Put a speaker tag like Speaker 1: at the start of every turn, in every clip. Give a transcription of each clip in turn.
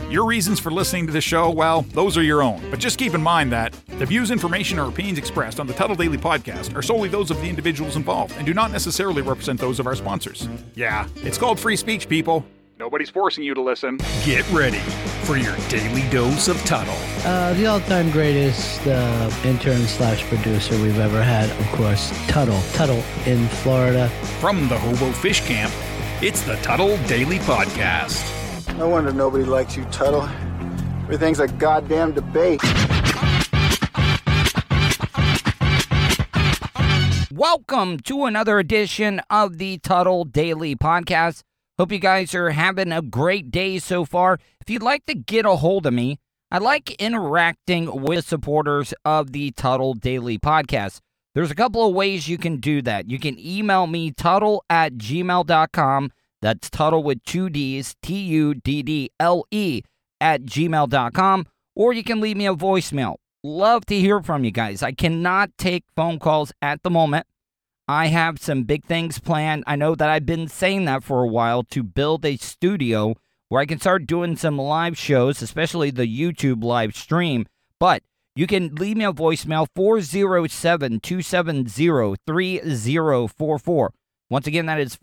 Speaker 1: Your reasons for listening to the show, well, those are your own. But just keep in mind that the views, information, or opinions expressed on the Tuttle Daily Podcast are solely those of the individuals involved and do not necessarily represent those of our sponsors. Yeah, it's called free speech, people. Nobody's forcing you to listen.
Speaker 2: Get ready for your daily dose of Tuttle.
Speaker 3: The all-time greatest intern/producer we've ever had, of course, Tuttle. Tuttle in Florida.
Speaker 2: From the Hobo Fish Camp, it's the Tuttle Daily Podcast.
Speaker 4: No wonder nobody likes you, Tuttle. Everything's a goddamn debate.
Speaker 5: Welcome to another edition of the Tuttle Daily Podcast. Hope you guys are having a great day so far. If you'd like to get a hold of me, I like interacting with supporters of the Tuttle Daily Podcast. There's a couple of ways you can do that. You can email me, tuttle@gmail.com. That's Tuttle with two D's, Tuddle @gmail.com. Or you can leave me a voicemail. Love to hear from you guys. I cannot take phone calls at the moment. I have some big things planned. I know that I've been saying that for a while, to build a studio where I can start doing some live shows, especially the YouTube live stream. But you can leave me a voicemail, 407-270-3044. Once again, that is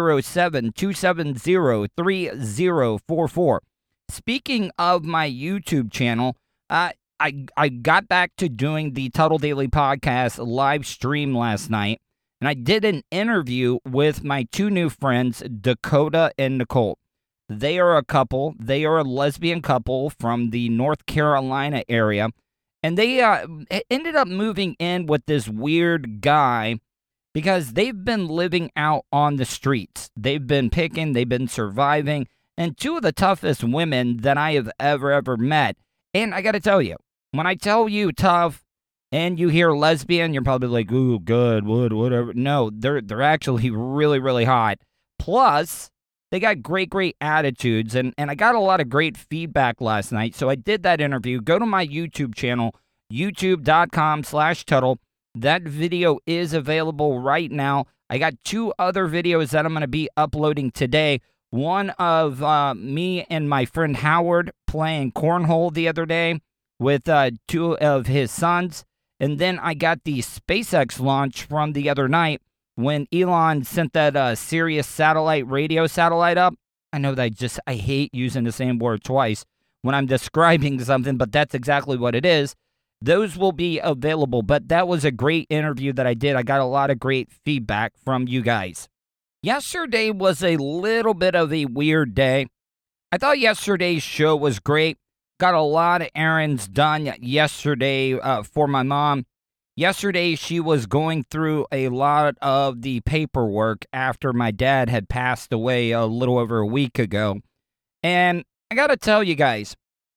Speaker 5: 407-270-3044. Speaking of my YouTube channel, I got back to doing the Tuttle Daily Podcast live stream last night, and I did an interview with my two new friends, Dakota and Nicole. They are a couple. They are a lesbian couple from the North Carolina area, and they ended up moving in with this weird guy because they've been living out on the streets. They've been picking, they've been surviving, and two of the toughest women that I have ever met. And I got to tell you, when I tell you tough and you hear lesbian, you're probably like, ooh, good, whatever. No, they're actually really, really hot. Plus, they got great attitudes, and I got a lot of great feedback last night, so I did that interview. Go to my YouTube channel, youtube.com/Tuttle. That video is available right now. I got two other videos that I'm going to be uploading today. One of me and my friend Howard playing cornhole the other day with two of his sons. And then I got the SpaceX launch from the other night when Elon sent that Sirius radio satellite up. I know that I hate using the same word twice when I'm describing something, but that's exactly what it is. Those will be available, but that was a great interview that I did. I got a lot of great feedback from you guys. Yesterday was a little bit of a weird day. I thought yesterday's show was great. Got a lot of errands done yesterday for my mom. Yesterday, she was going through a lot of the paperwork after my dad had passed away a little over a week ago. And I got to tell you guys,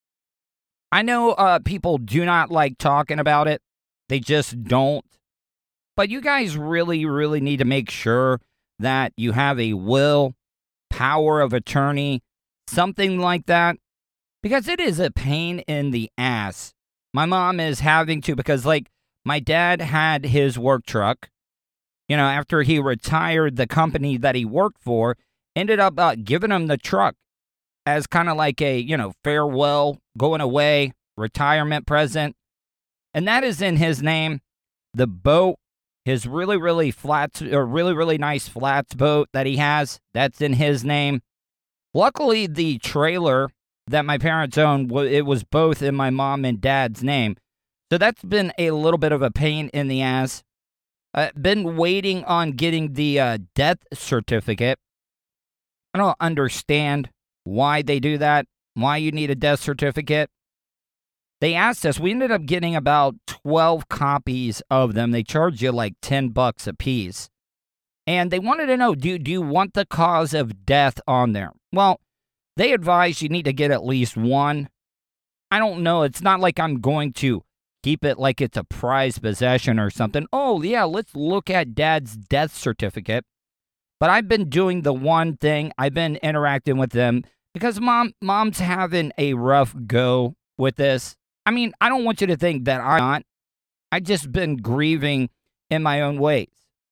Speaker 5: I know people do not like talking about it. They just don't. But you guys really need to make sure that you have a will, power of attorney, something like that. Because it is a pain in the ass. My mom is having to, because my dad had his work truck. You know, after he retired, the company that he worked for ended up giving him the truck as kind of like a, farewell, going away, retirement present. And that is in his name. The boat, his really nice flats boat that he has, that's in his name. Luckily, the trailer that my parents owned, it was both in my mom and dad's name. So that's been a little bit of a pain in the ass. Been waiting on getting the death certificate. I don't understand why they do that, why you need a death certificate. They asked us, we ended up getting about 12 copies of them. They charge you like $10 a piece. And they wanted to know, do you want the cause of death on there? Well, they advise you need to get at least one. I don't know. It's not like I'm going to keep it like it's a prized possession or something. Oh, yeah, let's look at Dad's death certificate. But I've been doing the one thing. I've been interacting with them because mom's having a rough go with this. I mean, I don't want you to think that I'm not. I've just been grieving in my own ways.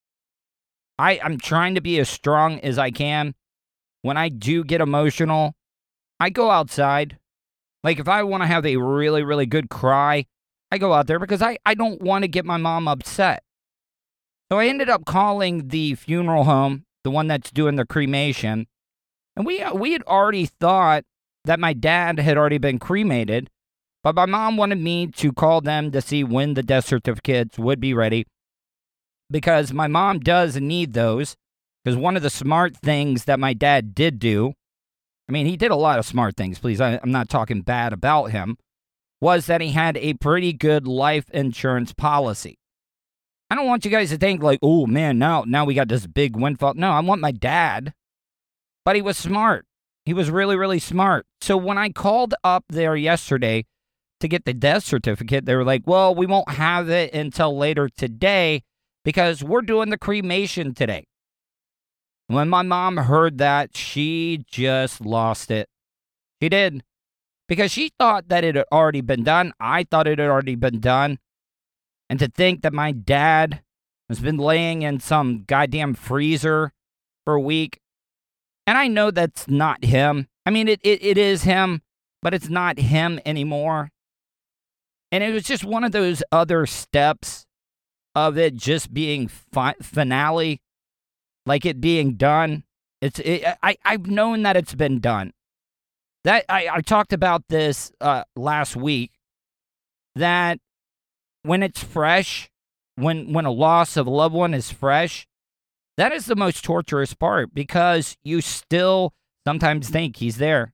Speaker 5: I'm trying to be as strong as I can. When I do get emotional, I go outside. Like, if I want to have a really, really good cry, I go out there because I don't want to get my mom upset. So I ended up calling the funeral home, the one that's doing the cremation, and we had already thought that my dad had already been cremated, but my mom wanted me to call them to see when the death certificates would be ready, because my mom does need those, because one of the smart things that my dad did do, I mean, he did a lot of smart things, please, I'm not talking bad about him, was that he had a pretty good life insurance policy. I don't want you guys to think like, oh man, now we got this big windfall. No, I want my dad. But he was smart. He was really, really smart. So when I called up there yesterday to get the death certificate, they were like, well, we won't have it until later today because we're doing the cremation today. When my mom heard that, she just lost it. She did. Because she thought that it had already been done. I thought it had already been done. And to think that my dad has been laying in some goddamn freezer for a week. And I know that's not him. I mean, it is him, but it's not him anymore. And it was just one of those other steps of it just being finale, like it being done. I've known that it's been done. That I talked about this last week, that when it's fresh, when a loss of a loved one is fresh, that is the most torturous part because you still sometimes think he's there.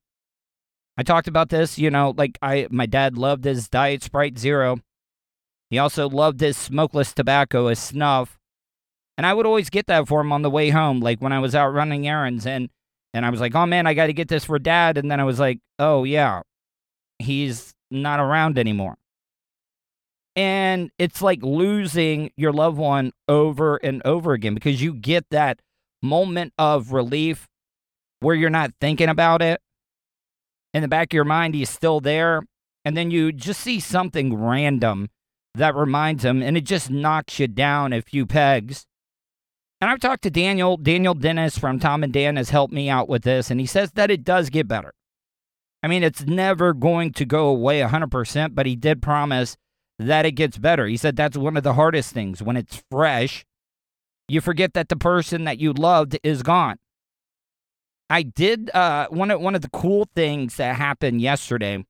Speaker 5: I talked about this, like my dad loved his Diet Sprite Zero. He also loved his smokeless tobacco, his snuff. And I would always get that for him on the way home, like when I was out running errands. And I was like, oh man, I got to get this for Dad. And then I was like, oh yeah, he's not around anymore. And it's like losing your loved one over and over again because you get that moment of relief where you're not thinking about it. In the back of your mind, he's still there. And then you just see something random that reminds him, and it just knocks you down a few pegs. And I've talked to Daniel Dennis from Tom and Dan has helped me out with this, and he says that it does get better. I mean, it's never going to go away 100%, but he did promise that it gets better. He said that's one of the hardest things. When it's fresh, you forget that the person that you loved is gone. I did, one of the cool things that happened yesterday,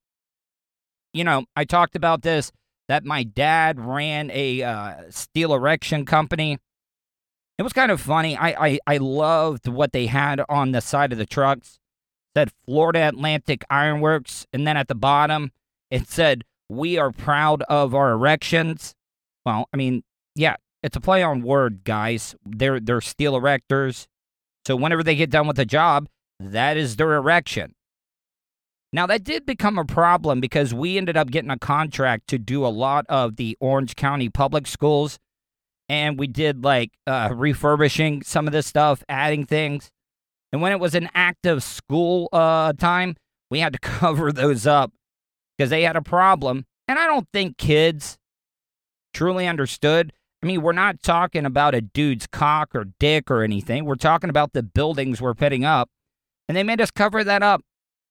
Speaker 5: I talked about this, that my dad ran a steel erection company. It was kind of funny. I loved what they had on the side of the trucks. It said Florida Atlantic Ironworks, and then at the bottom, it said, we are proud of our erections. Well, I mean, yeah, it's a play on word, guys. They're steel erectors. So whenever they get done with a job, that is their erection. Now, that did become a problem because we ended up getting a contract to do a lot of the Orange County public schools. And we did like refurbishing some of this stuff, adding things. And when it was an active school time, we had to cover those up because they had a problem. And I don't think kids truly understood. I mean, we're not talking about a dude's cock or dick or anything. We're talking about the buildings we're putting up. And they made us cover that up.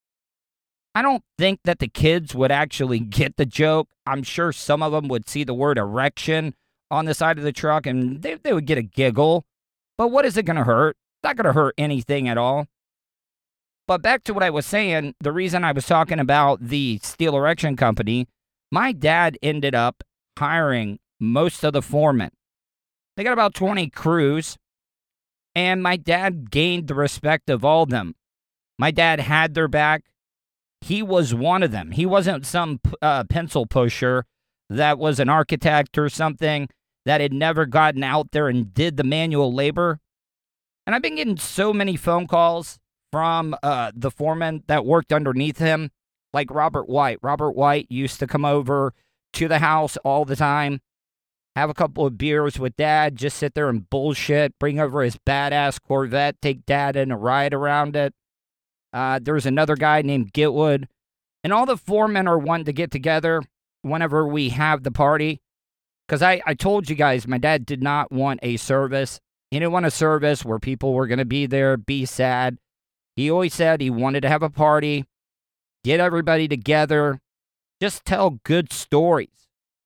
Speaker 5: I don't think that the kids would actually get the joke. I'm sure some of them would see the word erection on the side of the truck and they would get a giggle. But what is it going to hurt? It's not going to hurt anything at all. But back to what I was saying, the reason I was talking about the steel erection company, my dad ended up hiring most of the foremen. They got about 20 crews, and my dad gained the respect of all of them. My dad had their back. He was one of them. He wasn't some pencil pusher that was an architect or something that had never gotten out there and did the manual labor. And I've been getting so many phone calls from the foreman that worked underneath him, like Robert White. Robert White used to come over to the house all the time, have a couple of beers with Dad, just sit there and bullshit, bring over his badass Corvette, take Dad in a ride around it. There's another guy named Gitwood. And all the foremen are wanting to get together whenever we have the party. Because I told you guys, my dad did not want a service. He didn't want a service where people were going to be there, be sad. He always said he wanted to have a party get everybody together, just tell good stories.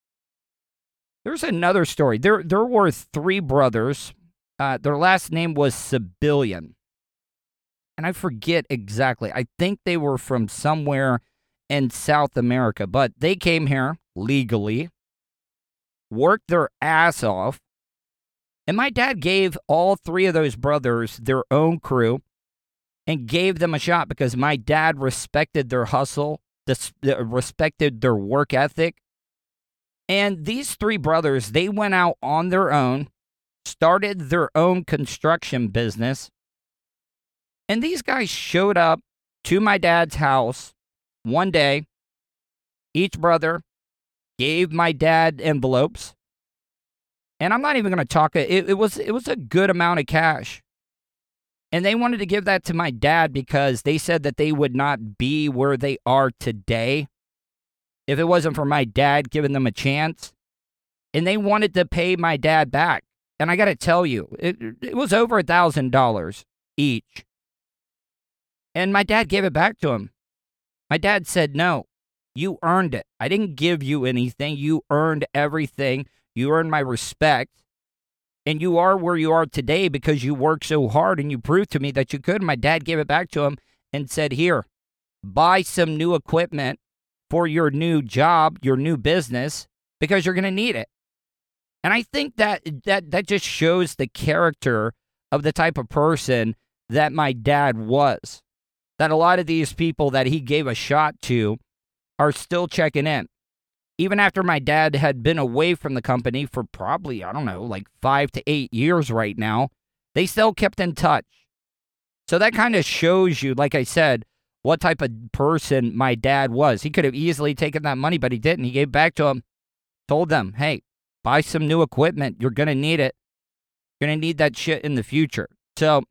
Speaker 5: There's another story. There were 3 brothers. Their last name was Civilian. And I forget exactly. I think they were from somewhere in South America, but they came here legally, worked their ass off, and my dad gave all 3 of those brothers their own crew and gave them a shot because my dad respected their hustle, respected their work ethic. And these 3 brothers, they went out on their own, started their own construction business, and these guys showed up to my dad's house one day. Each brother gave my dad envelopes, and I'm not even going to talk. It was a good amount of cash, and they wanted to give that to my dad because they said that they would not be where they are today if it wasn't for my dad giving them a chance, and they wanted to pay my dad back. And I got to tell you, it was over $1,000 each. And my dad gave it back to him. My dad said, no, you earned it. I didn't give you anything. You earned everything. You earned my respect. And you are where you are today because you worked so hard and you proved to me that you could. My dad gave it back to him and said, here, buy some new equipment for your new job, your new business, because you're going to need it. And I think that just shows the character of the type of person that my dad was. That a lot of these people that he gave a shot to are still checking in. Even after my dad had been away from the company for probably, I don't know, like 5 to 8 years right now, they still kept in touch. So that kind of shows you, like I said, what type of person my dad was. He could have easily taken that money, but he didn't. He gave back to them, told them, hey, buy some new equipment. You're going to need it. You're going to need that shit in the future. So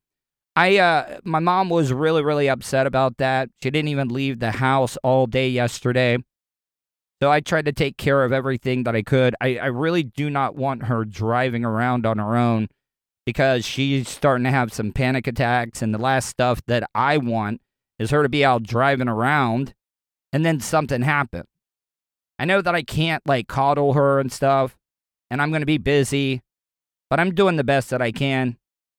Speaker 5: my mom was really, really upset about that. She didn't even leave the house all day yesterday. So I tried to take care of everything that I could. I really do not want her driving around on her own because she's starting to have some panic attacks. And the last stuff that I want is her to be out driving around and then something happen. I know that I can't like coddle her and stuff, and I'm going to be busy, but I'm doing the best that I can.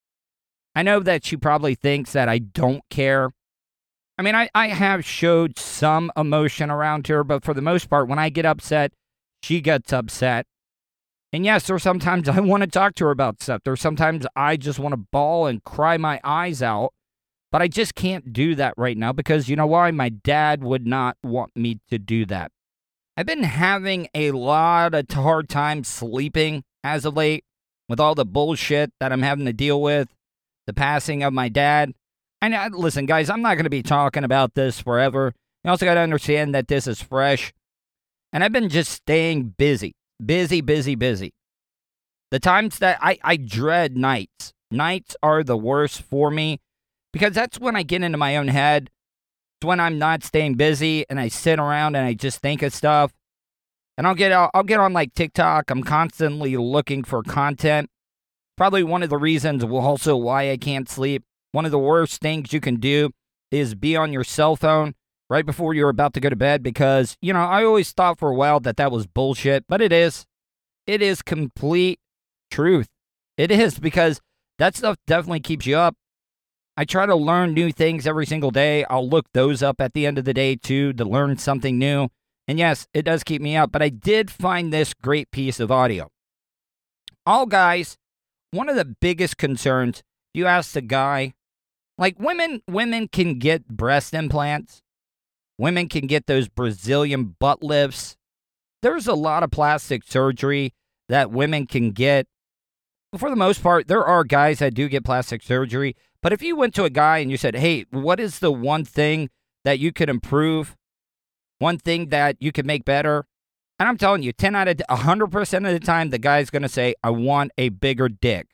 Speaker 5: I know that she probably thinks that I don't care. I mean, I have showed some emotion around her, but for the most part, when I get upset, she gets upset. And yes, there's sometimes I want to talk to her about stuff. There's sometimes I just want to bawl and cry my eyes out, but I just can't do that right now because you know why? My dad would not want me to do that. I've been having a lot of hard time sleeping as of late with all the bullshit that I'm having to deal with. The passing of my dad. Listen, guys, I'm not going to be talking about this forever. You also got to understand that this is fresh. And I've been just staying busy. Busy. The times that I dread nights. Nights are the worst for me because that's when I get into my own head. It's when I'm not staying busy and I sit around and I just think of stuff. And I'll get on like TikTok. I'm constantly looking for content. Probably one of the reasons also why I can't sleep. One of the worst things you can do is be on your cell phone right before you're about to go to bed because, you know, I always thought for a while that was bullshit, but it is. It is complete truth. It is because that stuff definitely keeps you up. I try to learn new things every single day. I'll look those up at the end of the day too to learn something new. And yes, it does keep me up, but I did find this great piece of audio. All guys, one of the biggest concerns, you ask the guy, like women can get breast implants. Women can get those Brazilian butt lifts. There's a lot of plastic surgery that women can get. For the most part, there are guys that do get plastic surgery. But if you went to a guy and you said, hey, what is the one thing that you could improve? One thing that you could make better? And I'm telling you, 100% of the time, the guy's going to say, I want a bigger dick.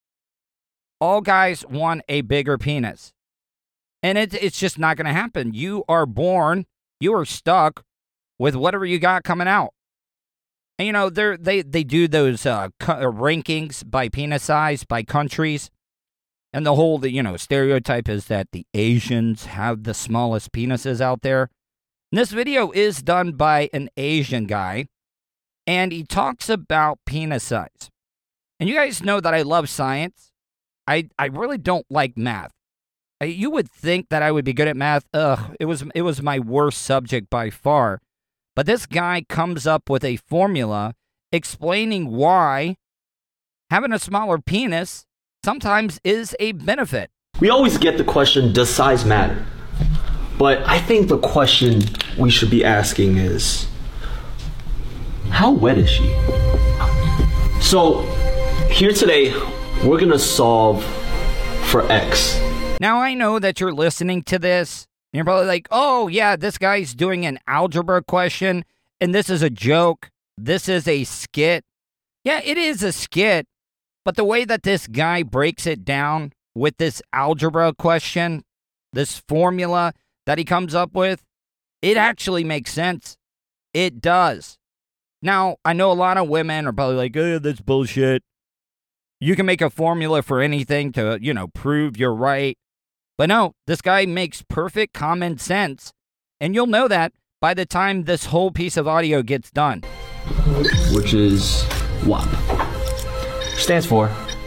Speaker 5: All guys want a bigger penis. And it's just not going to happen. You are born, you are stuck with whatever you got coming out. And, you know, they do those rankings by penis size, by countries. And the whole, stereotype is that the Asians have the smallest penises out there. And this video is done by an Asian guy, and he talks about penis size. And you guys know that I love science. I really don't like math. You would think that I would be good at math. It was my worst subject by far. But this guy comes up with a formula explaining why having a smaller penis sometimes is a benefit.
Speaker 6: We always get the question, does size matter? But I think the question we should be asking is, how wet is she? So, here today, we're gonna solve for X.
Speaker 5: Now, I know that you're listening to this, and you're probably like, oh, yeah, this guy's doing an algebra question, and this is a joke. This is a skit. Yeah, it is a skit, but the way that this guy breaks it down with this algebra question, this formula that he comes up with, it actually makes sense. It does. Now, I know a lot of women are probably like, oh, that's bullshit. You can make a formula for anything to, prove you're right. But no, this guy makes perfect common sense. And you'll know that by the time this whole piece of audio gets done.
Speaker 6: Which is WAP. Stands for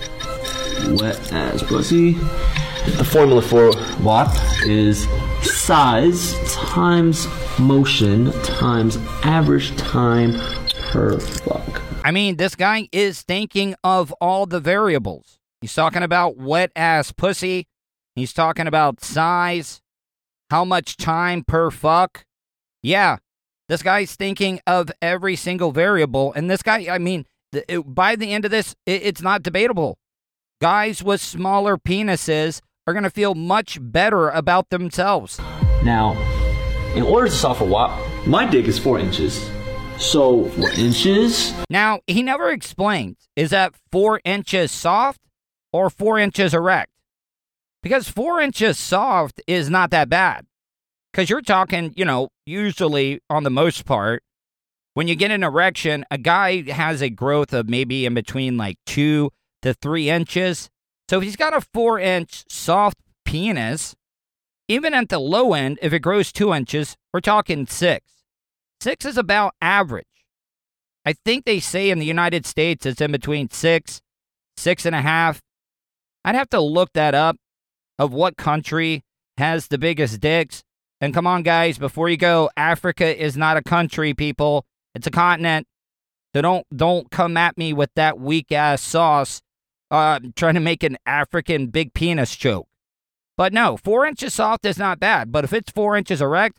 Speaker 6: wet ass pussy. The formula for WAP is size times motion times average time per fuck.
Speaker 5: I mean, this guy is thinking of all the variables. He's talking about wet ass pussy. He's talking about size, how much time per fuck. Yeah, this guy's thinking of every single variable. And this guy, I mean, by the end of this, it's not debatable. Guys with smaller penises are going to feel much better about themselves.
Speaker 6: Now, in order to solve for WAP, my dick is 4 inches. So, 4 inches.
Speaker 5: Now, he never explains, is that 4 inches soft or 4 inches erect? Because 4 inches soft is not that bad. Because you're talking, usually on the most part, when you get an erection, a guy has a growth of maybe in between like 2 to 3 inches. So if he's got a 4-inch soft penis, even at the low end, if it grows 2 inches, we're talking 6. 6 is about average. I think they say in the United States it's in between 6, 6.5. I'd have to look that up of what country has the biggest dicks. And come on, guys, before you go, Africa is not a country, people. It's a continent. So don't come at me with that weak-ass sauce trying to make an African big penis joke. But no, 4 inches soft is not bad. But if it's 4 inches erect,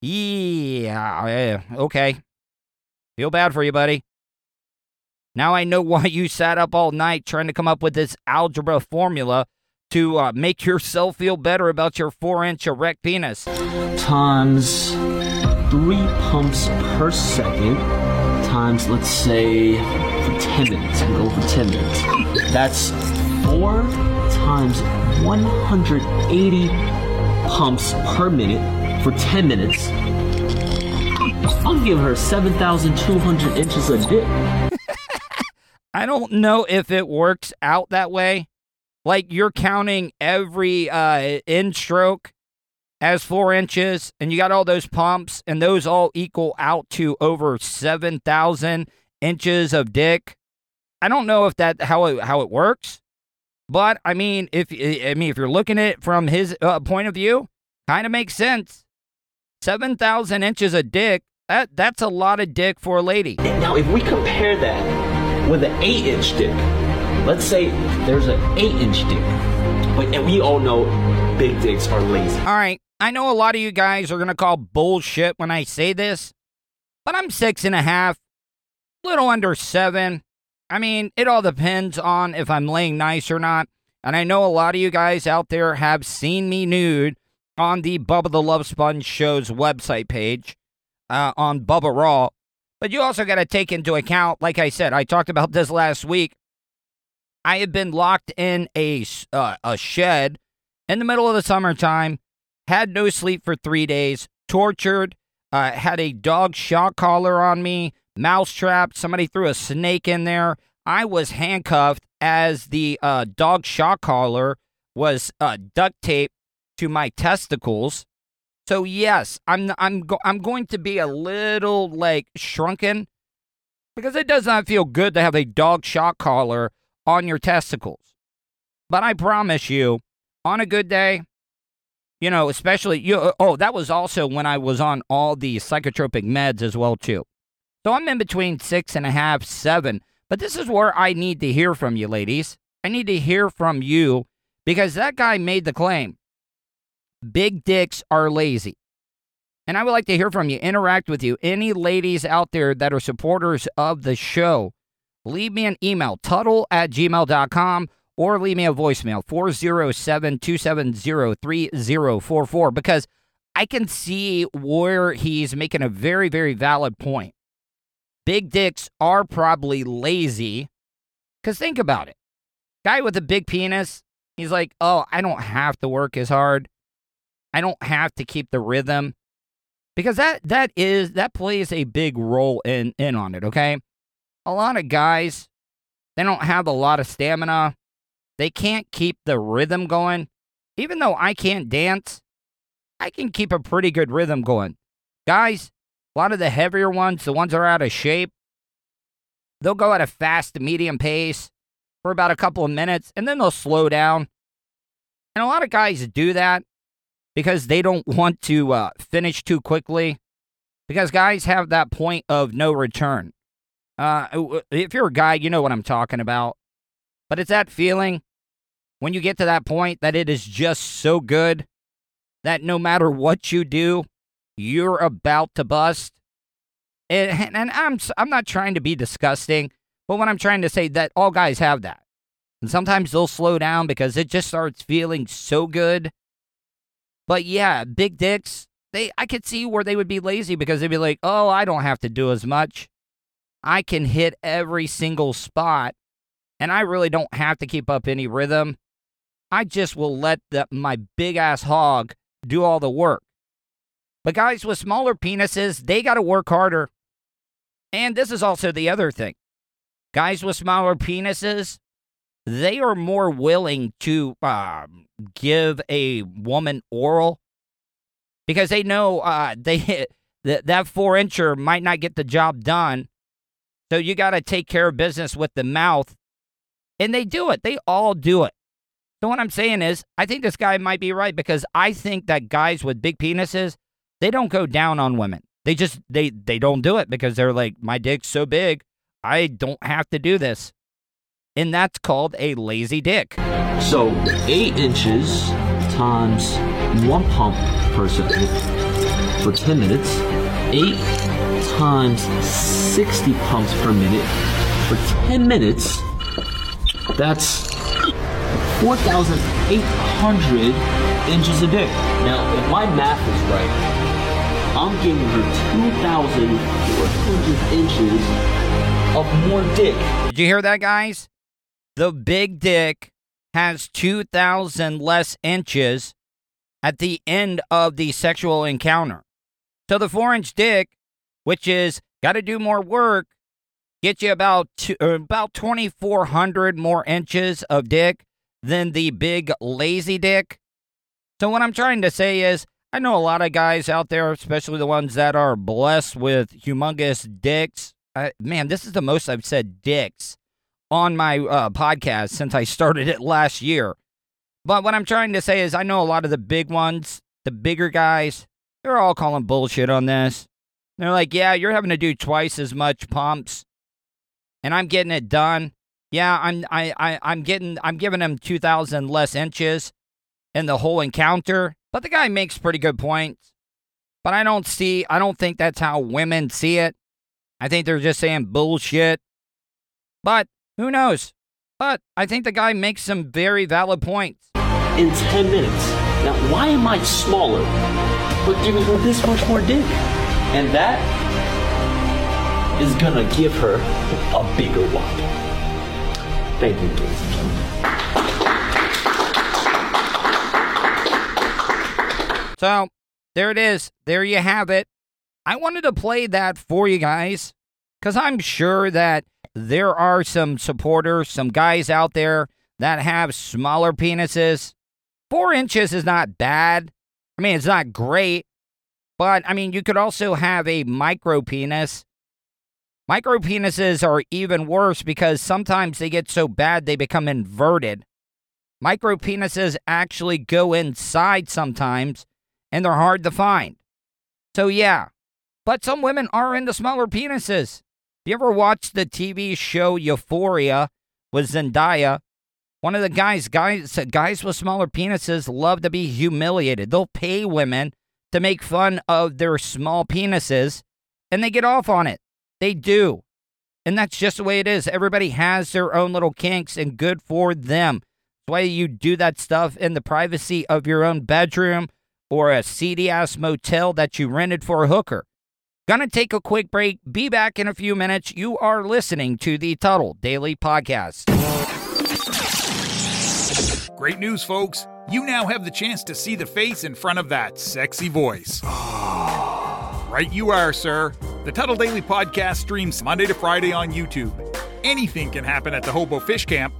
Speaker 5: yeah, okay. Feel bad for you, buddy. Now I know why you sat up all night trying to come up with this algebra formula to make yourself feel better about your 4-inch erect penis.
Speaker 6: Times 3 pumps per second times, let's say, for 10 minutes. We'll go for 10 minutes. That's 4 times 180 pumps per minute for 10 minutes. I'll give her 7,200 inches of dick.
Speaker 5: I don't know if it works out that way. Like you're counting every in-stroke as 4 inches, and you got all those pumps, and those all equal out to over 7,000 inches of dick. I don't know if that how it works, but I mean, if you're looking at it from his point of view, kind of makes sense. 7,000 inches of dick. That's a lot of dick for a lady.
Speaker 6: Now, if we compare that with an 8-inch dick, let's say there's an 8-inch dick, and we all know big dicks are lazy.
Speaker 5: All right, I know a lot of you guys are gonna call bullshit when I say this, but I'm 6.5, little under 7. I mean, it all depends on if I'm laying nice or not. And I know a lot of you guys out there have seen me nude on the Bubba the Love Sponge Show's website page on Bubba Raw. But you also got to take into account, like I said, I talked about this last week. I have been locked in a shed in the middle of the summertime, had no sleep for 3 days, tortured, had a dog shock collar on me, mousetrapped, somebody threw a snake in there. I was handcuffed as the dog shock collar was duct taped to my testicles. So yes, I'm going to be a little like shrunken because it does not feel good to have a dog shock collar on your testicles. But I promise you, on a good day, you know, especially that was also when I was on all the psychotropic meds as well too. So I'm in between 6.5, 7. But this is where I need to hear from you, ladies. I need to hear from you because that guy made the claim. Big dicks are lazy. And I would like to hear from you, interact with you. Any ladies out there that are supporters of the show, leave me an email, tuttle@gmail.com, or leave me a voicemail, 407-270-3044, because I can see where he's making a very, very valid point. Big dicks are probably lazy, because think about it. Guy with a big penis, he's like, oh, I don't have to work as hard. I don't have to keep the rhythm. Because that plays a big role in on it, okay? A lot of guys, they don't have a lot of stamina. They can't keep the rhythm going. Even though I can't dance, I can keep a pretty good rhythm going. Guys, a lot of the heavier ones, the ones that are out of shape, they'll go at a fast to medium pace for about a couple of minutes, and then they'll slow down. And a lot of guys do that because they don't want to finish too quickly, because guys have that point of no return. If you're a guy, you know what I'm talking about. But it's that feeling when you get to that point that it is just so good that no matter what you do, you're about to bust. And I'm not trying to be disgusting, but what I'm trying to say that all guys have that. And sometimes they'll slow down because it just starts feeling so good. But yeah, big dicks, I could see where they would be lazy because they'd be like, oh, I don't have to do as much. I can hit every single spot, and I really don't have to keep up any rhythm. I just will let my big-ass hog do all the work. But guys with smaller penises, they got to work harder. And this is also the other thing. Guys with smaller penises, they are more willing to give a woman oral because they know that 4-incher might not get the job done. So you got to take care of business with the mouth. And they do it. They all do it. So what I'm saying is, I think this guy might be right because I think that guys with big penises, they don't go down on women. They just, they don't do it because they're like, my dick's so big, I don't have to do this. And that's called a lazy dick.
Speaker 6: So 8 inches times 1 pump per second for 10 minutes. 8 times 60 pumps per minute for 10 minutes. That's 4,800 inches a dick. Now, if my math is right, I'm giving her 2,400 inches of more dick.
Speaker 5: Did you hear that, guys? The big dick has 2,000 less inches at the end of the sexual encounter. So the 4-inch dick, which is got to do more work, gets you about 2,400 more inches of dick than the big lazy dick. So what I'm trying to say is, I know a lot of guys out there, especially the ones that are blessed with humongous dicks. Man, this is the most I've said dicks on my podcast since I started it last year. But what I'm trying to say is I know a lot of the big ones, the bigger guys, they're all calling bullshit on this. They're like, yeah, you're having to do twice as much pumps, and I'm getting it done. Yeah, I'm giving him 2,000 less inches in the whole encounter. But the guy makes pretty good points. But I don't think that's how women see it. I think they're just saying bullshit. But who knows? But I think the guy makes some very valid points.
Speaker 6: In 10 minutes. Now, why am I smaller, but giving her this much more dick? And that is gonna give her a bigger wop. Thank you, ladies and gentlemen.
Speaker 5: So, there it is. There you have it. I wanted to play that for you guys because I'm sure that there are some supporters, some guys out there that have smaller penises. 4 inches is not bad. I mean, it's not great, But, I mean, you could also have a micro penis. Micro penises are even worse because sometimes they get so bad they become inverted. Micro penises actually go inside sometimes, and they're hard to find. So, yeah. But some women are into smaller penises. You ever watched the TV show Euphoria with Zendaya? One of the guys with smaller penises love to be humiliated. They'll pay women to make fun of their small penises, and they get off on it. They do. And that's just the way it is. Everybody has their own little kinks, and good for them. That's why you do that stuff in the privacy of your own bedroom or a seedy-ass motel that you rented for a hooker. Gonna take a quick break. Be back in a few minutes. You are listening to the Tuttle Daily Podcast.
Speaker 1: Great news, folks. You now have the chance to see the face in front of that sexy voice. Right you are, sir. The Tuttle Daily Podcast streams Monday to Friday on YouTube. Anything can happen at the Hobo Fish Camp.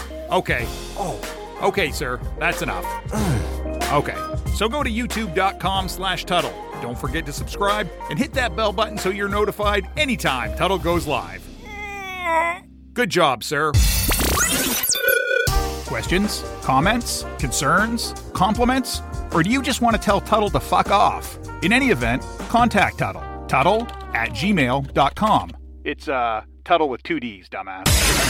Speaker 1: Okay, sir. That's enough. Okay. So go to youtube.com/Tuttle. Don't forget to subscribe and hit that bell button so you're notified anytime Tuttle goes live. Good job, sir. Questions? Comments? Concerns? Compliments? Or do you just want to tell Tuttle to fuck off? In any event, contact Tuttle. Tuttle@gmail.com. It's, Tuttle with 2 Ds, dumbass.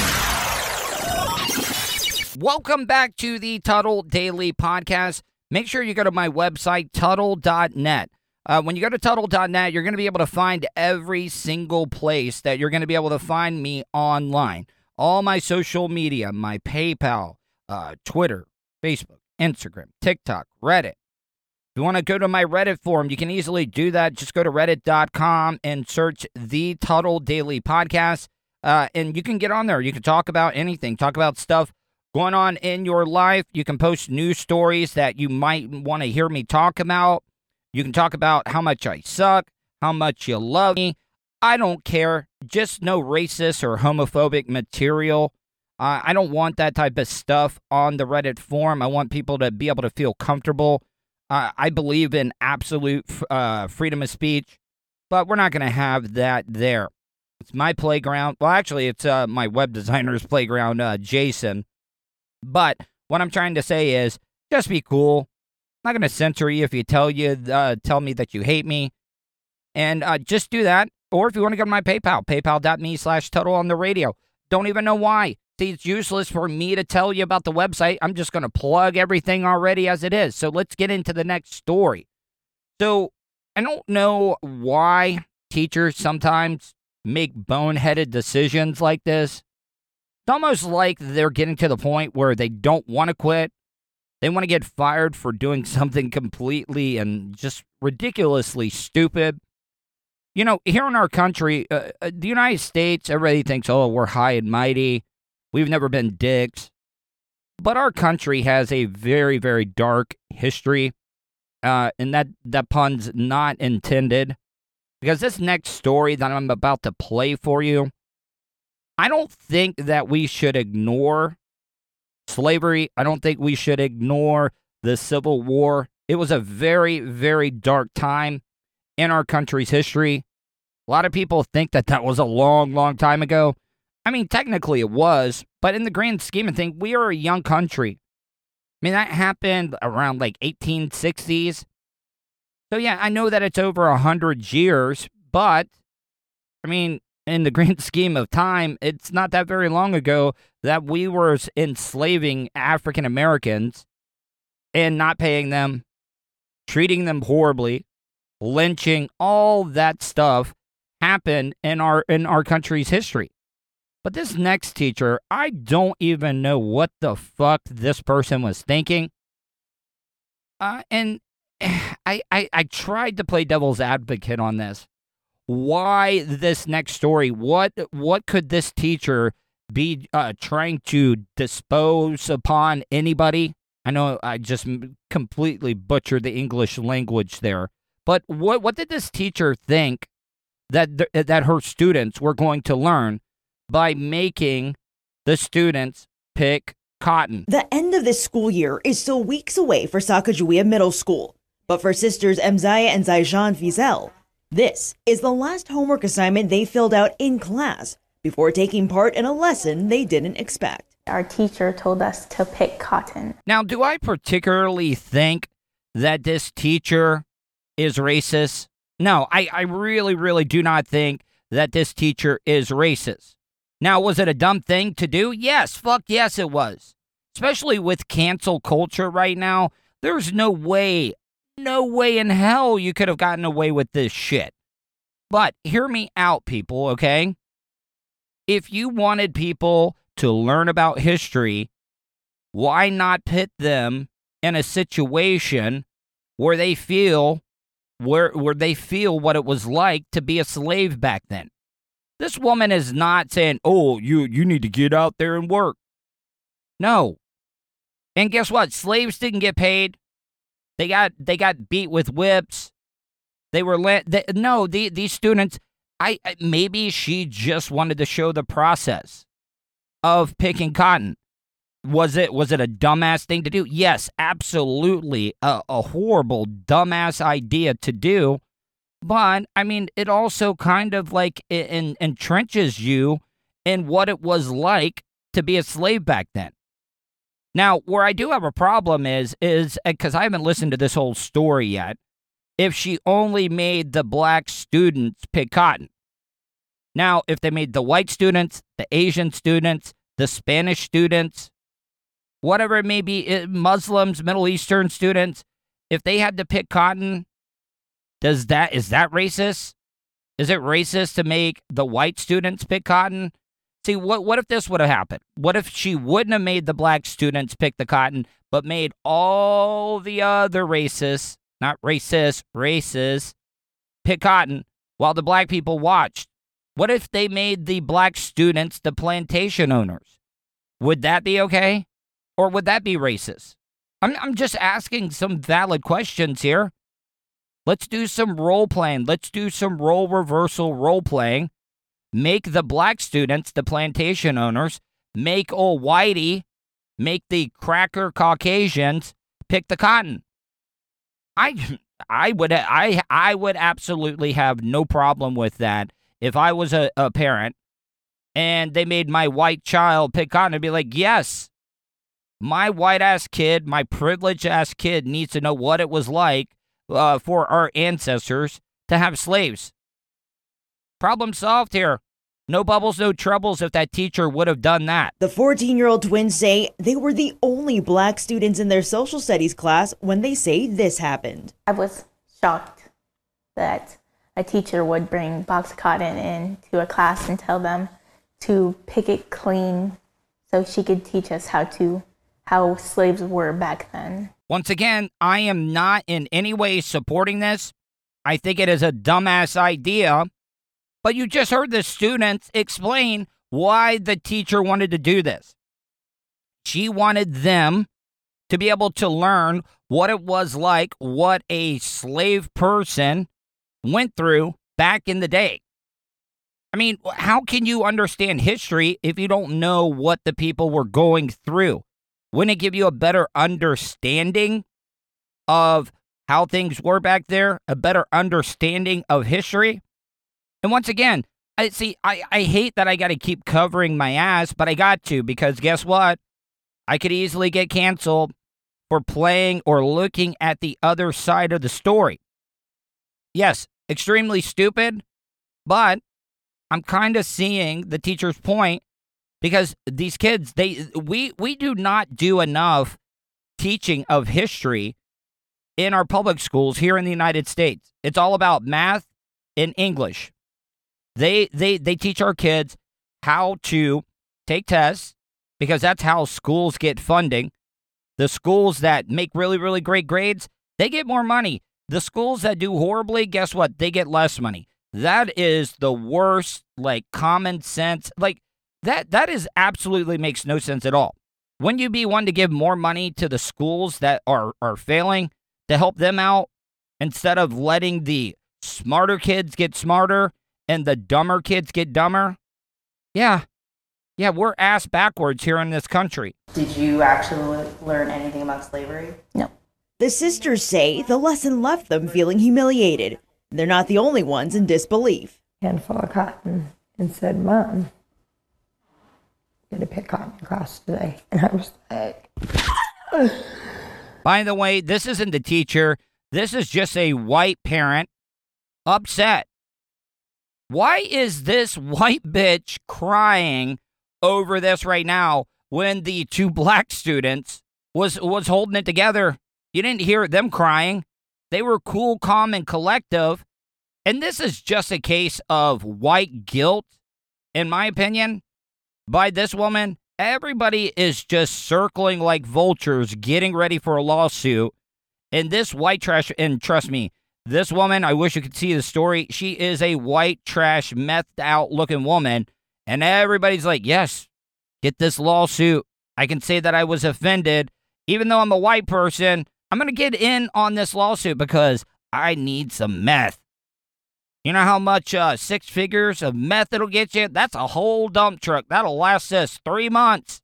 Speaker 5: Welcome back to the Tuttle Daily Podcast. Make sure you go to my website, Tuttle.net. When you go to Tuttle.net, you're going to be able to find every single place that you're going to be able to find me online. All my social media, my PayPal, Twitter, Facebook, Instagram, TikTok, Reddit. If you want to go to my Reddit forum, you can easily do that. Just go to reddit.com and search the Tuttle Daily Podcast. And you can get on there. You can talk about anything. Talk about stuff going on in your life. You can post news stories that you might want to hear me talk about. You can talk about how much I suck, how much you love me. I don't care. Just no racist or homophobic material. I don't want that type of stuff on the Reddit forum. I want people to be able to feel comfortable. I believe in absolute freedom of speech, but we're not going to have that there. It's my playground. Well, actually, it's my web designer's playground, Jason. But what I'm trying to say is just be cool. I'm not going to censor you if you tell me that you hate me. And just do that. Or if you want to go to my PayPal, paypal.me/Tuttle on the radio. Don't even know why. See, it's useless for me to tell you about the website. I'm just going to plug everything already as it is. So let's get into the next story. So I don't know why teachers sometimes make boneheaded decisions like this. It's almost like they're getting to the point where they don't want to quit. They want to get fired for doing something completely and just ridiculously stupid. You know, here in our country, the United States, everybody thinks, oh, we're high and mighty. We've never been dicks. But our country has a very, very dark history. And that pun's not intended. Because this next story that I'm about to play for you, I don't think that we should ignore slavery. I don't think we should ignore the Civil War. It was a very, very dark time in our country's history. A lot of people think that that was a long, long time ago. I mean, technically it was, but in the grand scheme of things, we are a young country. I mean, that happened around like 1860s. So yeah, I know that it's over 100 years, but I mean, in the grand scheme of time, it's not that very long ago that we were enslaving African Americans and not paying them, treating them horribly, lynching, all that stuff happened in our country's history. But this next teacher, I don't even know what the fuck this person was thinking. And I tried to play devil's advocate on this. Why this next story? What could this teacher be trying to dispose upon anybody? I know I just completely butchered the English language there. But what did this teacher think that her students were going to learn by making the students pick cotton?
Speaker 7: The end of this school year is still weeks away for Sacagawea Middle School. But for sisters Mzaya and Zaijan Fizel, this is the last homework assignment they filled out in class before taking part in a lesson they didn't expect.
Speaker 8: Our teacher told us to pick cotton.
Speaker 5: Now, do I particularly think that this teacher is racist? No, I really, really do not think that this teacher is racist. Now, was it a dumb thing to do? Yes, fuck yes it was. Especially with cancel culture right now, there's no way in hell you could have gotten away with this shit. But hear me out, people, okay? If you wanted people to learn about history, why not put them in a situation where they feel where they feel what it was like to be a slave back then? This woman is not saying, "Oh, you need to get out there and work." No. And guess what? Slaves didn't get paid. They got beat with whips. They were these students. Maybe she just wanted to show the process of picking cotton. Was it a dumbass thing to do? Yes, absolutely, a horrible dumbass idea to do. But I mean, it also kind of like entrenches you in what it was like to be a slave back then. Now, where I do have a problem is because I haven't listened to this whole story yet, if she only made the black students pick cotton. Now, if they made the white students, the Asian students, the Spanish students, whatever it may be, Muslims, Middle Eastern students, if they had to pick cotton, is that racist? Is it racist to make the white students pick cotton? See, what if this would have happened? What if she wouldn't have made the black students pick the cotton, but made all the other races pick cotton while the black people watched? What if they made the black students the plantation owners? Would that be okay? Or would that be racist? I'm just asking some valid questions here. Let's do some role playing. Let's do some role reversal role playing. Make the black students the plantation owners. Make old whitey, make the cracker Caucasians pick the cotton. I would absolutely have no problem with that if I was a parent and they made my white child pick cotton. I'd be like, yes, my white-ass kid, my privileged-ass kid needs to know what it was like for our ancestors to have slaves. Problem solved here. No bubbles, no troubles if that teacher would have done that.
Speaker 7: The 14-year-old twins say they were the only black students in their social studies class when they say this happened.
Speaker 8: I was shocked that a teacher would bring box cotton into a class and tell them to pick it clean so she could teach us how slaves were back then.
Speaker 5: Once again, I am not in any way supporting this. I think it is a dumbass idea. But you just heard the students explain why the teacher wanted to do this. She wanted them to be able to learn what it was like, what a slave person went through back in the day. I mean, how can you understand history if you don't know what the people were going through? Wouldn't it give you a better understanding of how things were back there? A better understanding of history? And once again, I hate that I got to keep covering my ass, but I got to, because guess what? I could easily get canceled for playing or looking at the other side of the story. Yes, extremely stupid, but I'm kind of seeing the teacher's point, because these kids, we do not do enough teaching of history in our public schools here in the United States. It's all about math and English. They teach our kids how to take tests, because that's how schools get funding. The schools that make really, really great grades, they get more money. The schools that do horribly, guess what? They get less money. That is the worst, common sense. That is absolutely makes no sense at all. Wouldn't you be one to give more money to the schools that are failing to help them out, instead of letting the smarter kids get smarter and the dumber kids get dumber? Yeah, we're ass backwards here in this country.
Speaker 9: Did you actually learn anything about slavery?
Speaker 8: No.
Speaker 7: The sisters say the lesson left them feeling humiliated. They're not the only ones in disbelief.
Speaker 9: Handful of cotton and said, "Mom, I'm going to pick cotton in class today." And I was like...
Speaker 5: By the way, this isn't the teacher. This is just a white parent upset. Why is this white bitch crying over this right now when the two black students was holding it together? You didn't hear them crying. They were cool, calm, and collective. And this is just a case of white guilt, in my opinion, by this woman. Everybody is just circling like vultures, getting ready for a lawsuit. And this white trash, and trust me, this woman, I wish you could see the story. She is a white trash, methed out looking woman. And everybody's like, yes, get this lawsuit. I can say that I was offended. Even though I'm a white person, I'm going to get in on this lawsuit because I need some meth. You know how much 6 figures of meth it'll get you? That's a whole dump truck. That'll last us 3 months.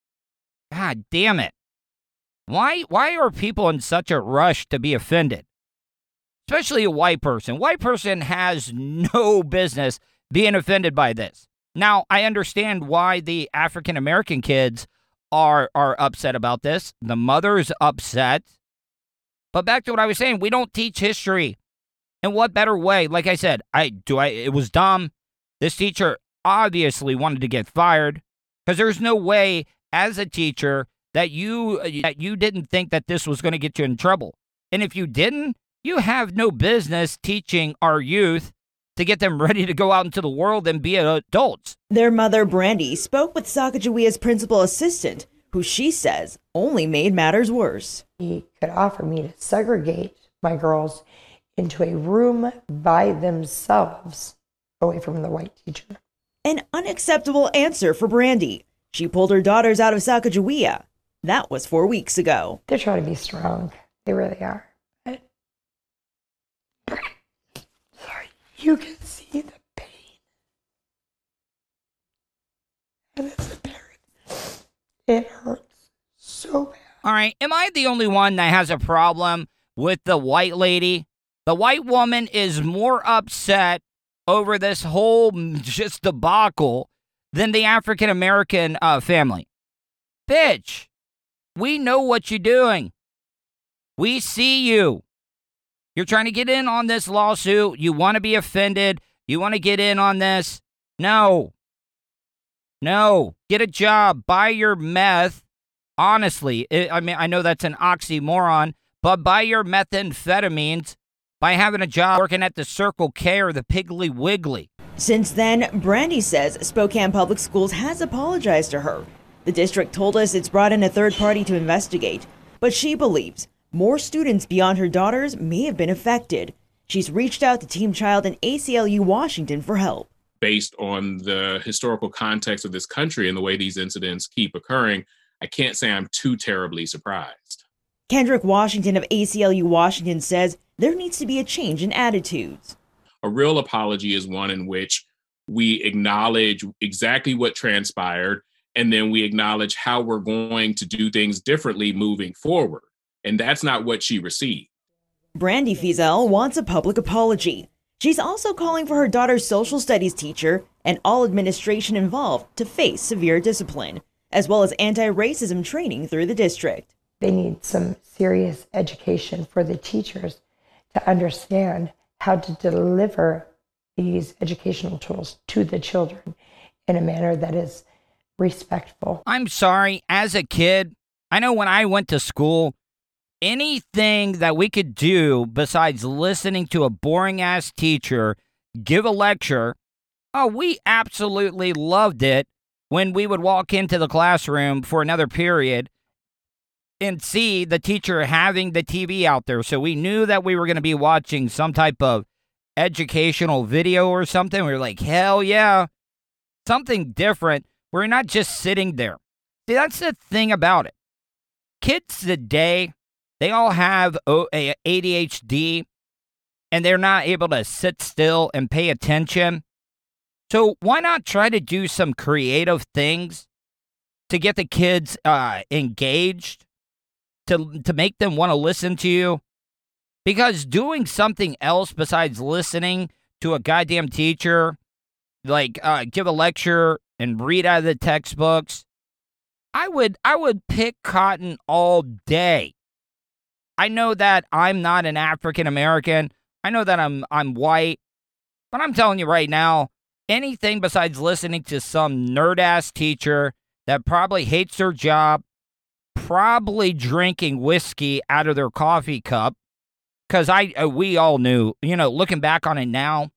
Speaker 5: God damn it. Why are people in such a rush to be offended? Especially a white person. White person has no business being offended by this. Now, I understand why the African American kids are upset about this. The mother's upset. But back to what I was saying, we don't teach history. And what better way? Like I said, it was dumb. This teacher obviously wanted to get fired because there's no way as a teacher that you didn't think that this was going to get you in trouble. And if you didn't, you have no business teaching our youth to get them ready to go out into the world and be adults.
Speaker 7: Their mother, Brandy, spoke with Sacagawea's principal assistant, who she says only made matters worse.
Speaker 9: He could offer me to segregate my girls into a room by themselves away from the white teacher.
Speaker 7: An unacceptable answer for Brandy. She pulled her daughters out of Sacagawea. That was 4 weeks ago.
Speaker 9: They're trying to be strong. They really are. But... sorry, you can see the pain. And as a parent, it hurts so bad.
Speaker 5: All right, am I the only one that has a problem with the white lady? The white woman is more upset over this whole just debacle than the African American family. Bitch, we know what you're doing. We see you. You're trying to get in on this lawsuit. You want to be offended. You want to get in on this. No. Get a job. Buy your meth. Honestly, I know that's an oxymoron, but buy your methamphetamines by having a job working at the Circle K or the Piggly Wiggly.
Speaker 7: Since then, Brandy says Spokane Public Schools has apologized to her. The district told us it's brought in a third party to investigate, but she believes more students beyond her daughters may have been affected. She's reached out to Team Child and ACLU Washington for help.
Speaker 10: Based on the historical context of this country and the way these incidents keep occurring, I can't say I'm too terribly surprised.
Speaker 7: Kendrick Washington of ACLU Washington says there needs to be a change in attitudes.
Speaker 10: A real apology is one in which we acknowledge exactly what transpired, and then we acknowledge how we're going to do things differently moving forward. And that's not what she received.
Speaker 7: Brandy Fiesel wants a public apology. She's also calling for her daughter's social studies teacher and all administration involved to face severe discipline, as well as anti-racism training through the district.
Speaker 9: They need some serious education for the teachers to understand how to deliver these educational tools to the children in a manner that is respectful.
Speaker 5: I'm sorry, as a kid, I know when I went to school, anything that we could do besides listening to a boring-ass teacher give a lecture, we absolutely loved it when we would walk into the classroom for another period and see the teacher having the TV out there. So we knew that we were going to be watching some type of educational video or something. We were like, hell yeah, something different. We're not just sitting there. See, that's the thing about it. Kids today, they all have ADHD, and they're not able to sit still and pay attention. So why not try to do some creative things to get the kids engaged, to make them want to listen to you. Because doing something else besides listening to a goddamn teacher, like give a lecture and read out of the textbooks, I would pick cotton all day. I know that I'm not an African American. I know that I'm white. But I'm telling you right now, anything besides listening to some nerd-ass teacher that probably hates their job, probably drinking whiskey out of their coffee cup, because we all knew, looking back on it now,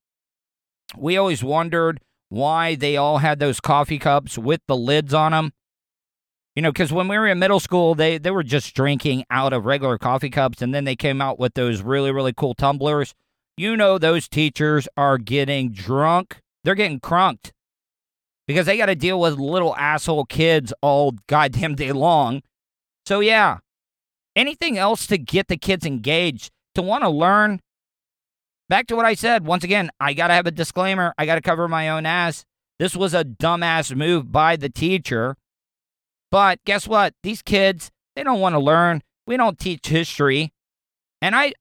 Speaker 5: we always wondered why they all had those coffee cups with the lids on them. Because when we were in middle school, they were just drinking out of regular coffee cups, and then they came out with those really, really cool tumblers. Those teachers are getting drunk. They're getting crunked because they got to deal with little asshole kids all goddamn day long. So, yeah, anything else to get the kids engaged, to want to learn. Back to what I said. Once again, I got to have a disclaimer. I got to cover my own ass. This was a dumbass move by the teacher. But guess what? These kids, they don't want to learn. We don't teach history. And I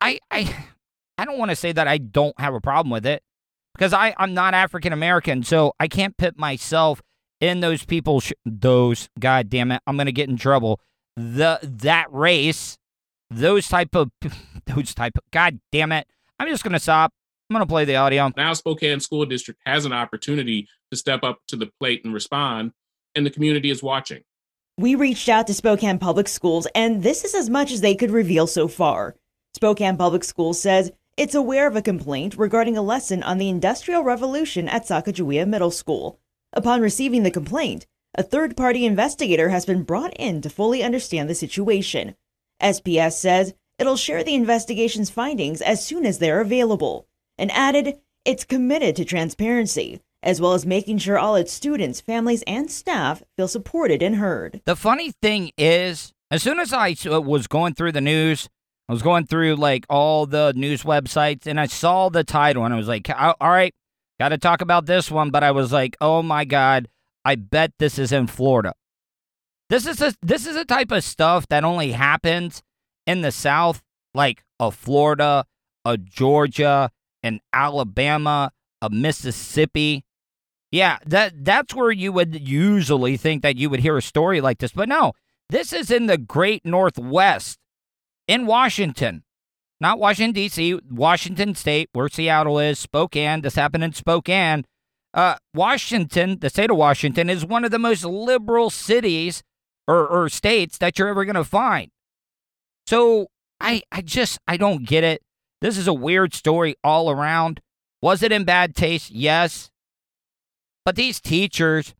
Speaker 5: don't want to say that I don't have a problem with it, because I'm not African American, so I can't put myself in those people's God damn it, I'm gonna get in trouble. That race, those type of God damn it, I'm just gonna stop. I'm gonna play the audio.
Speaker 10: Now Spokane School District has an opportunity to step up to the plate and respond, and the community is watching.
Speaker 7: We reached out to Spokane Public Schools, and this is as much as they could reveal so far. Spokane Public Schools says it's aware of a complaint regarding a lesson on the Industrial Revolution at Sacagawea Middle School. Upon receiving the complaint, a third-party investigator has been brought in to fully understand the situation. SPS says it'll share the investigation's findings as soon as they're available, and added it's committed to transparency, as well as making sure all its students, families, and staff feel supported and heard.
Speaker 5: The funny thing is, as soon as I was going through the news, I was going through like all the news websites, and I saw the title, and I was like, all right, got to talk about this one. But I was like, oh my God, I bet this is in Florida. This is a type of stuff that only happens in the South, like a Florida, a Georgia, an Alabama, a Mississippi. Yeah, that's where you would usually think that you would hear a story like this. But no, this is in the great Northwest. In Washington, not Washington, D.C., Washington State, where Seattle is, Spokane. This happened in Spokane. Washington, the state of Washington, is one of the most liberal cities or states that you're ever going to find. So I don't get it. This is a weird story all around. Was it in bad taste? Yes. But these teachers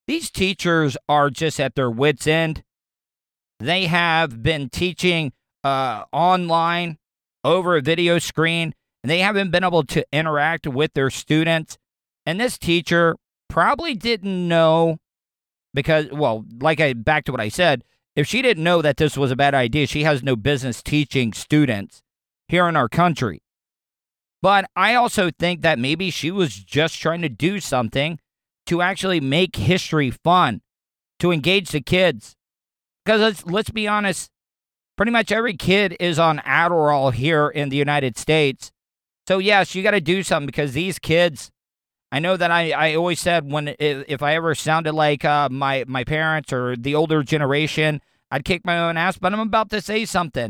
Speaker 5: are just at their wits' end. They have been teaching online over a video screen, and they haven't been able to interact with their students. And this teacher probably didn't know because, well, back to what I said, if she didn't know that this was a bad idea, she has no business teaching students here in our country. But I also think that maybe she was just trying to do something to actually make history fun, to engage the kids. Because let's be honest, pretty much every kid is on Adderall here in the United States. So, yes, you got to do something because these kids, I know that I always said if I ever sounded like my parents or the older generation, I'd kick my own ass. But I'm about to say something.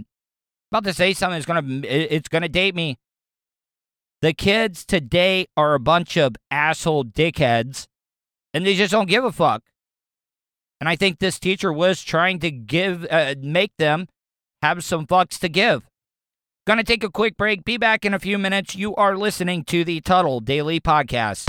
Speaker 5: It's gonna date me. The kids today are a bunch of asshole dickheads, and they just don't give a fuck. And I think this teacher was trying to make them have some fucks to give. Gonna take a quick break. Be back in a few minutes. You are listening to the Tuttle Daily Podcast.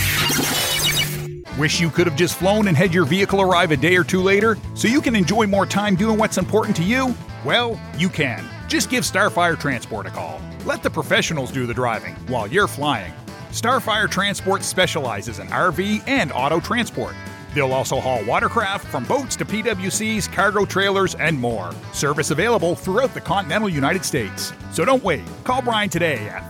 Speaker 1: Wish you could have just flown and had your vehicle arrive a day or two later so you can enjoy more time doing what's important to you? Well, you can. Just give Starfire Transport a call. Let the professionals do the driving while you're flying. Starfire Transport specializes in RV and auto transport. They'll also haul watercraft from boats to PWCs, cargo trailers, and more. Service available throughout the continental United States. So don't wait. Call Brian today at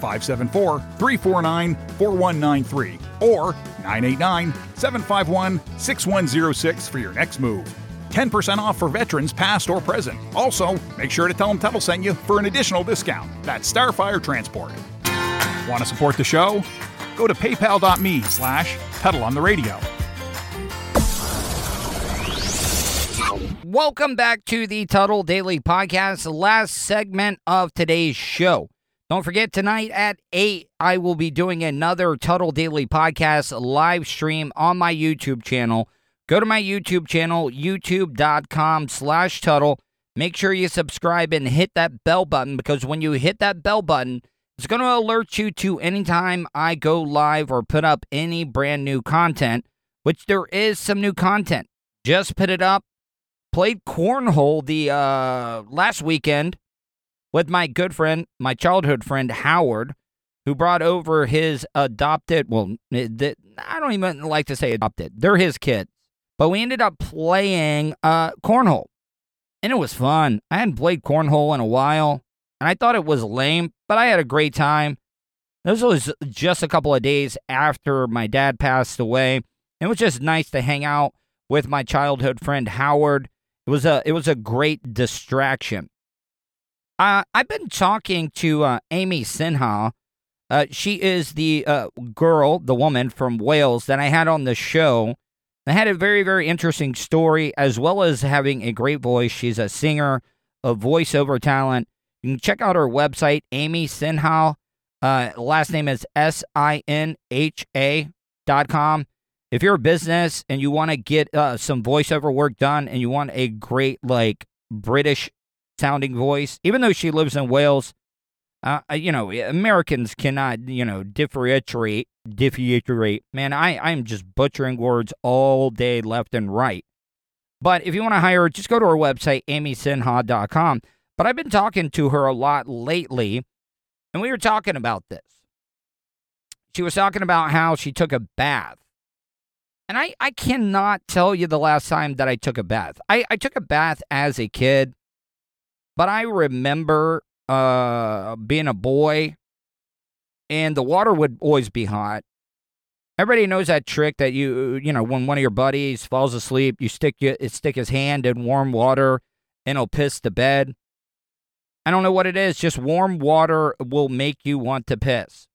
Speaker 1: 574-349-4193 or 989-751-6106 for your next move. 10% off for veterans past or present. Also, make sure to tell them Tuttle sent you for an additional discount. That's Starfire Transport. Want to support the show? Go to paypal.me/Tuttle on the radio.
Speaker 5: Welcome back to the Tuttle Daily Podcast, the last segment of today's show. Don't forget, tonight at 8, I will be doing another Tuttle Daily Podcast live stream on my YouTube channel. Go to my YouTube channel, youtube.com/Tuttle. Make sure you subscribe and hit that bell button, because when you hit that bell button, it's going to alert you to anytime I go live or put up any brand new content, which there is some new content. Just put it up. Played cornhole the last weekend with my good friend, my childhood friend, Howard, who brought over his adopted, I don't even like to say adopted. They're his kids. But we ended up playing cornhole, and it was fun. I hadn't played cornhole in a while, and I thought it was lame, but I had a great time. This was just a couple of days after my dad passed away. It was just nice to hang out with my childhood friend, Howard. It was a great distraction. I've been talking to Amy Sinha. She is the woman from Wales that I had on the show. I had a very, very interesting story, as well as having a great voice. She's a singer, a voiceover talent. You can check out her website, Amy Sinha. Last name is SINHA.com. If you're a business and you want to get some voiceover work done, and you want a great, British sounding voice, even though she lives in Wales, Americans cannot, differentiate. Man, I'm just butchering words all day, left and right. But if you want to hire her, just go to her website, amysinha.com. But I've been talking to her a lot lately, and we were talking about this. She was talking about how she took a bath. And I cannot tell you the last time that I took a bath. I took a bath as a kid, but I remember being a boy, and the water would always be hot. Everybody knows that trick that when one of your buddies falls asleep, you stick his hand in warm water, and he'll piss the bed. I don't know what it is. Just warm water will make you want to piss.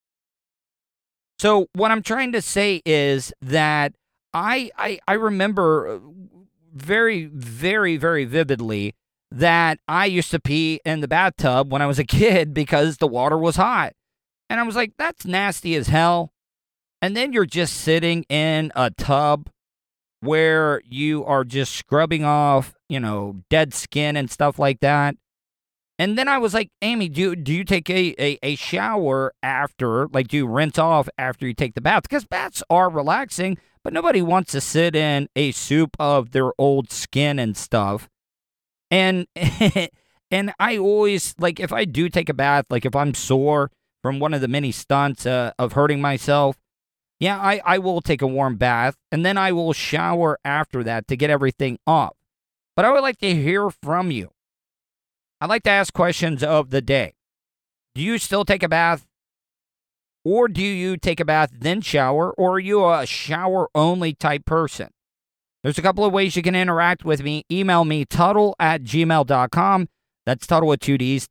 Speaker 5: So what I'm trying to say is that I remember very, very, very vividly that I used to pee in the bathtub when I was a kid because the water was hot. And I was like, that's nasty as hell. And then you're just sitting in a tub where you are just scrubbing off, dead skin and stuff like that. And then I was like, Amy, do you take a shower after? Do you rinse off after you take the bath? Because baths are relaxing, but nobody wants to sit in a soup of their old skin and stuff. And and I always, if I do take a bath, if I'm sore from one of the many stunts of hurting myself, yeah, I will take a warm bath, and then I will shower after that to get everything off. But I would like to hear from you. I'd like to ask questions of the day. Do you still take a bath? Or do you take a bath, then shower? Or are you a shower-only type person? There's a couple of ways you can interact with me. Email me, Tuttle@gmail.com. That's Tuttle with 2 Ds,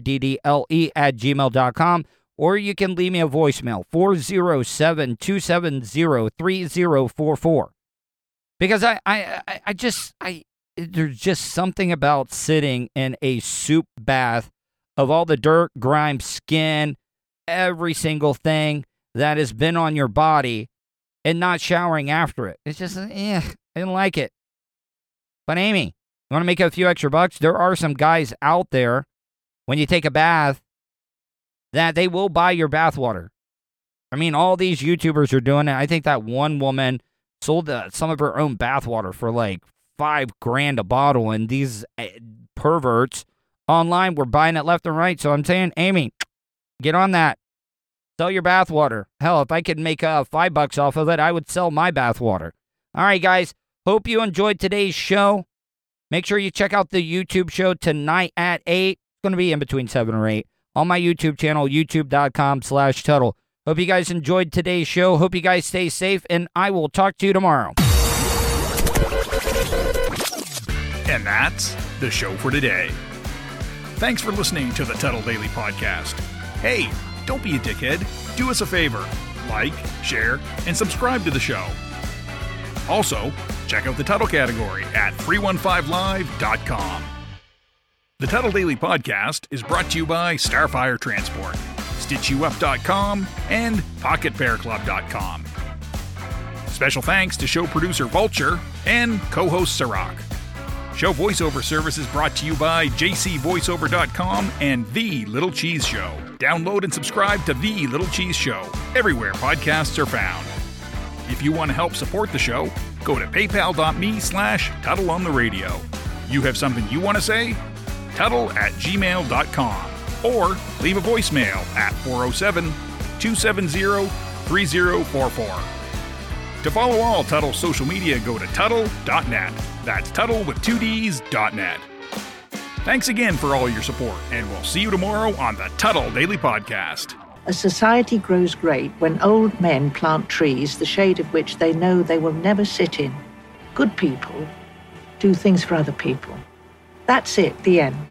Speaker 5: TUDDLE@gmail.com. Or you can leave me a voicemail, 407-270-3044. Because there's just something about sitting in a soup bath of all the dirt, grime, skin, every single thing that has been on your body, and not showering after it. It's just, I didn't like it. But Amy, you want to make a few extra bucks? There are some guys out there, when you take a bath, that they will buy your bath water. I mean, all these YouTubers are doing it. I think that one woman sold some of her own bath water for $5,000 a bottle, and these perverts online were buying it left and right. So I'm saying, Amy, get on that. Sell your bath water. Hell, if I could make $5 off of it, I would sell my bath water. All right, guys. Hope you enjoyed today's show. Make sure you check out the YouTube show tonight at 8. It's going to be in between 7 or 8 on my YouTube channel, youtube.com/Tuttle. Hope you guys enjoyed today's show. Hope you guys stay safe, and I will talk to you tomorrow.
Speaker 1: And that's the show for today. Thanks for listening to the Tuttle Daily Podcast. Hey, don't be a dickhead. Do us a favor. Like, share, and subscribe to the show. Also, check out the Tuttle category at 315live.com. The Tuttle Daily Podcast is brought to you by Starfire Transport, StitchYouUp.com, and PocketPairClub.com. Special thanks to show producer Vulture and co-host Sirach. Show voiceover service is brought to you by JCVoiceover.com and The Little Cheese Show. Download and subscribe to The Little Cheese Show everywhere podcasts are found. If you want to help support the show, go to paypal.me/TuttleOnTheRadio. You have something you want to say? Tuttle@gmail.com or leave a voicemail at 407-270-3044. To follow all Tuttle social media, go to Tuttle.net. That's Tuttle with 2Ds.net. Thanks again for all your support, and we'll see you tomorrow on the Tuttle Daily Podcast.
Speaker 11: A society grows great when old men plant trees, the shade of which they know they will never sit in. Good people do things for other people. That's it, the end.